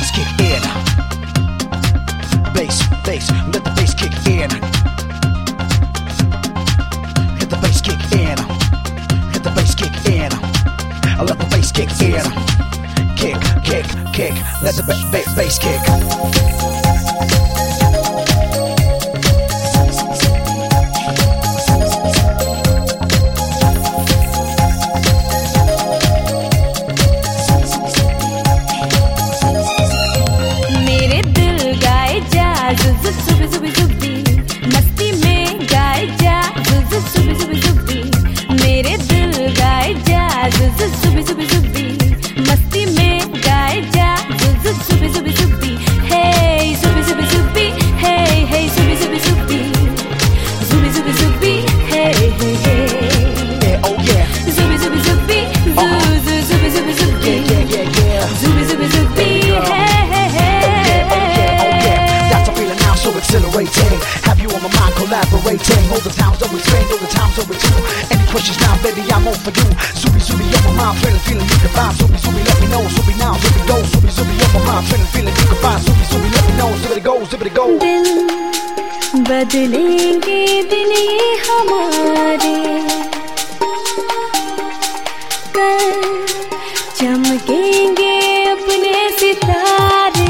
bass kick in. Bass, bass, let the bass kick in. Hit the bass kick in. Hit the bass kick in. Let the bass kick in. Kick, kick, kick. Let the bass kick. Have you on my mind collaborating? All the times over Spain, all the times over too. Any questions now, baby, I'm on for you. Zubi, zubi, on my mind, feeling you can find. Zubi, zubi, let me know. Zubi now, zubi go. Zubi, zubi, on my mind, feeling you can find. Zubi, zubi, let me know. Zubi go, zubi go. दिल बदलेंगे दिन ये हमारे, कल चमकेंगे अपने सितारे।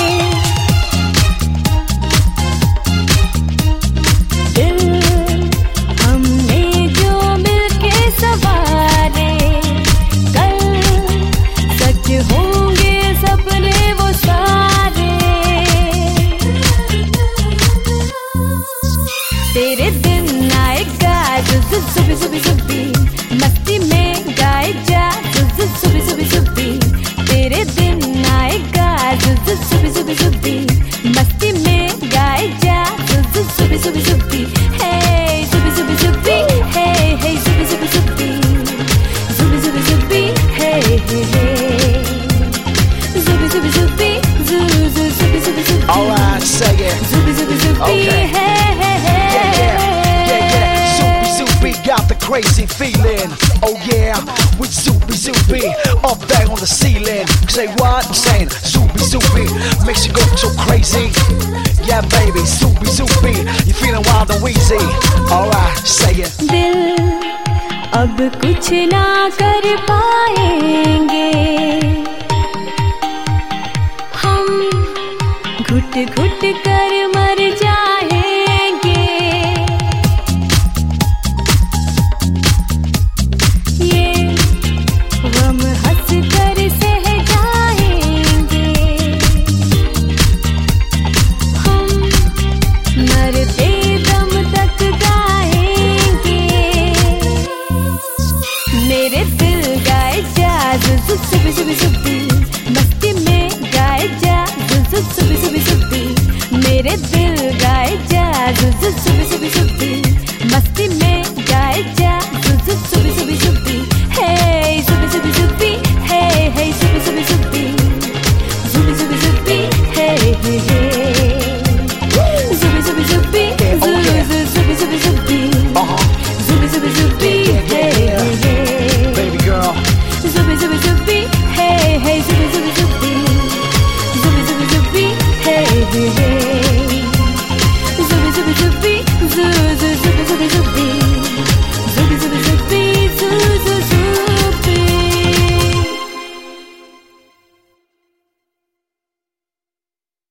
तेरे दिन आएगा जुबी जुबी जुबी, मस्ती में गाए जा जुबी जुबी जुबी। तेरे दिन आएगा जुबी जुबी जुबी, मस्ती में गाए जा जुबी जुबी जुबी। हे जुबी जुबी जुबी, हे हे जुबी जुबी जुबी, जुबी जुबी जुबी, हे हे हे जुबी जुबी जुबी, जुबी जुबी जुबी। Alright, say it. Zubi Zubi Zubi, hey got the crazy feeling, oh yeah, with Zubi Zubi up there on the ceiling. Say what I'm saying, Zubi Zubi makes you go so crazy. Yeah baby, Zubi Zubi, you feeling wild and wheezy. Alright, say it. दिल अब कुछ ना कर पाएंगे, हम घुट घुट कर मर जाएंगे। जुबी जुबी जुबी, मस्ती में गाए जा जुबी जुबी जुबी। मेरे दिल गाए जा जुबी